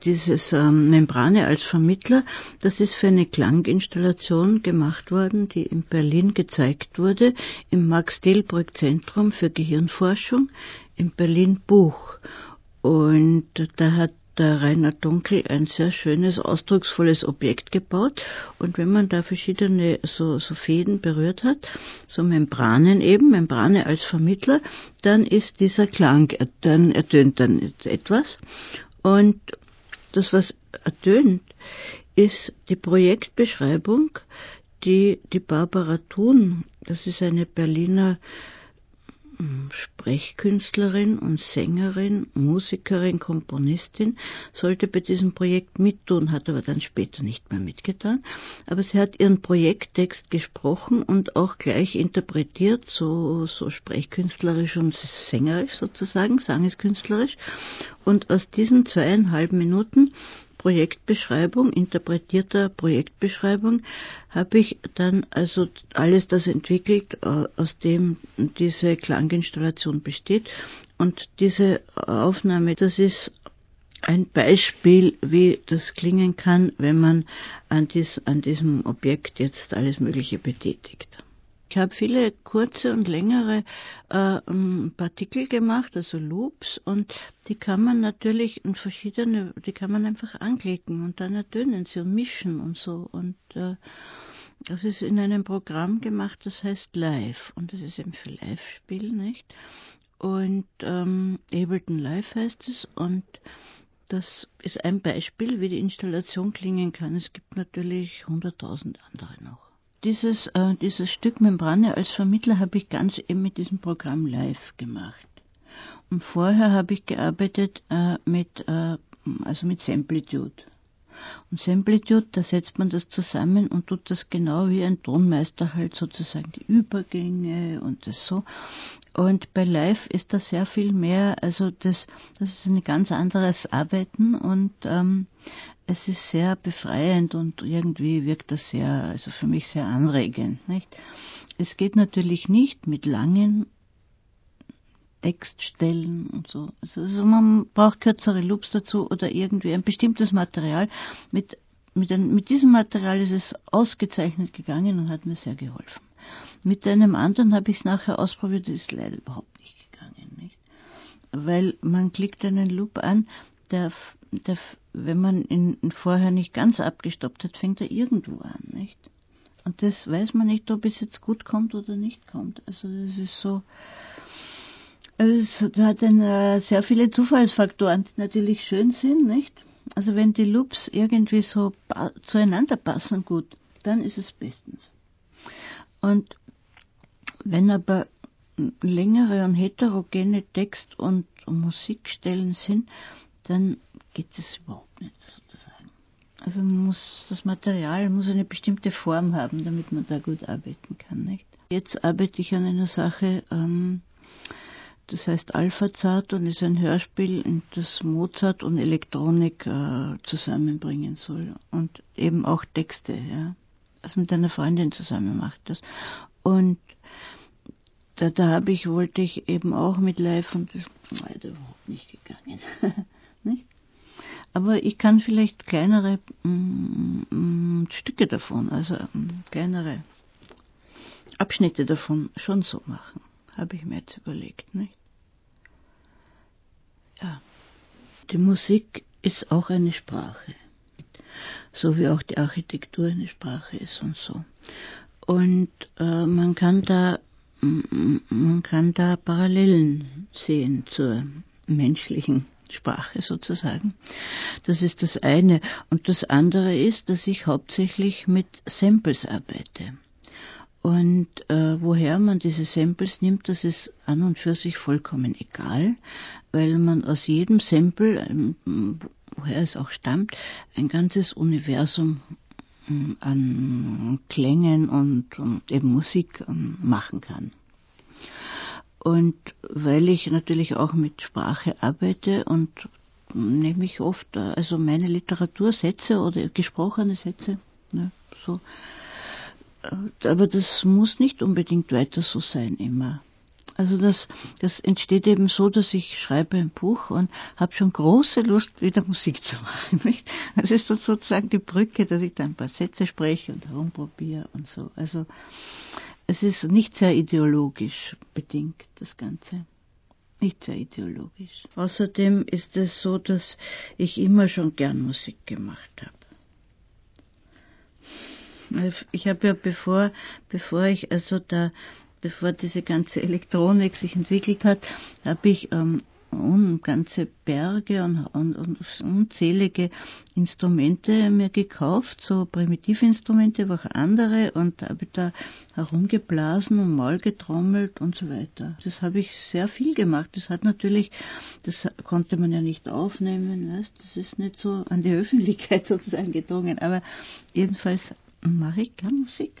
Dieses Membrane als Vermittler, das ist für eine Klanginstallation gemacht worden, die in Berlin gezeigt wurde, im Max-Delbrück-Zentrum für Gehirnforschung in Berlin-Buch. Und da hat der Rainer Dunkel ein sehr schönes, ausdrucksvolles Objekt gebaut. Und wenn man da verschiedene so Fäden berührt hat, so Membranen eben, Membrane als Vermittler, dann ist dieser Klang, dann ertönt dann etwas. Und das, was ertönt, ist die Projektbeschreibung, die Barbara Thun, das ist eine Berliner Sprechkünstlerin und Sängerin, Musikerin, Komponistin, sollte bei diesem Projekt mittun, hat aber dann später nicht mehr mitgetan. Aber sie hat ihren Projekttext gesprochen und auch gleich interpretiert, so sprechkünstlerisch und sängerisch sozusagen, sangeskünstlerisch. Und aus diesen 2,5 Minuten Projektbeschreibung, interpretierter Projektbeschreibung, habe ich dann also alles das entwickelt, aus dem diese Klanginstallation besteht. Und diese Aufnahme, das ist ein Beispiel, wie das klingen kann, wenn man an diesem Objekt jetzt alles Mögliche betätigt. Ich habe viele kurze und längere Partikel gemacht, also Loops, und die kann man natürlich in verschiedene, die kann man einfach anklicken und dann ertönen sie und mischen und so. Und das ist in einem Programm gemacht, das heißt Live, und das ist eben für Live-Spiel, nicht? Und Ableton Live heißt es, und das ist ein Beispiel, wie die Installation klingen kann. Es gibt natürlich 100.000 andere noch. Dieses Stück Membrane als Vermittler habe ich ganz eben mit diesem Programm Live gemacht. Und vorher habe ich gearbeitet mit Samplitude. Und Samplitude, da setzt man das zusammen und tut das genau wie ein Tonmeister halt sozusagen die Übergänge und das so. Und bei Live ist das sehr viel mehr, also das ist ein ganz anderes Arbeiten und es ist sehr befreiend und irgendwie wirkt das sehr, also für mich sehr anregend, nicht? Es geht natürlich nicht mit langen Textstellen und so. Also man braucht kürzere Loops dazu oder irgendwie ein bestimmtes Material. Mit diesem Material ist es ausgezeichnet gegangen und hat mir sehr geholfen. Mit einem anderen habe ich es nachher ausprobiert, das ist leider überhaupt nicht gegangen, nicht? Weil man klickt einen Loop an, der wenn man ihn vorher nicht ganz abgestoppt hat, fängt er irgendwo an, nicht? Und das weiß man nicht, ob es jetzt gut kommt oder nicht kommt. Also das ist so, es hat sehr viele Zufallsfaktoren, die natürlich schön sind, nicht? Also wenn die Loops irgendwie so zueinander passen gut, dann ist es bestens. Und wenn aber längere und heterogene Text- und Musikstellen sind, dann geht es überhaupt nicht, sozusagen. Also das Material muss eine bestimmte Form haben, damit man da gut arbeiten kann, nicht? Jetzt arbeite ich an einer Sache, das heißt Alphazart und ist ein Hörspiel, das Mozart und Elektronik zusammenbringen soll. Und eben auch Texte, ja. Also mit einer Freundin zusammen macht das. Und da wollte ich eben auch mit Live und das ist leider überhaupt nicht gegangen. Nicht? Aber ich kann vielleicht kleinere Stücke davon, also kleinere Abschnitte davon schon so machen. Habe ich mir jetzt überlegt, nicht? Ja. Die Musik ist auch eine Sprache. So wie auch die Architektur eine Sprache ist und so. Und man kann da Parallelen sehen zur menschlichen Sprache sozusagen. Das ist das eine. Und das andere ist, dass ich hauptsächlich mit Samples arbeite. Und woher man diese Samples nimmt, das ist an und für sich vollkommen egal, weil man aus jedem Sample, woher es auch stammt, ein ganzes Universum an Klängen und eben Musik machen kann. Und weil ich natürlich auch mit Sprache arbeite und nehme ich oft also meine Literatursätze oder gesprochene Sätze, ne, so. Aber das muss nicht unbedingt weiter so sein immer. Also das entsteht eben so, dass ich schreibe ein Buch und habe schon große Lust, wieder Musik zu machen. Nicht? Das ist sozusagen die Brücke, dass ich da ein paar Sätze spreche und herumprobiere und so. Also es ist nicht sehr ideologisch bedingt, das Ganze. Nicht sehr ideologisch. Außerdem ist es so, dass ich immer schon gern Musik gemacht habe. Ich habe ja bevor diese ganze Elektronik sich entwickelt hat, habe ich ganze Berge und unzählige Instrumente mir gekauft, so Primitivinstrumente, aber auch andere, und habe da herumgeblasen und mal getrommelt und so weiter. Das habe ich sehr viel gemacht. Das konnte man ja nicht aufnehmen, weißt? Das ist nicht so an die Öffentlichkeit sozusagen gedrungen, aber jedenfalls mache ich gern Musik.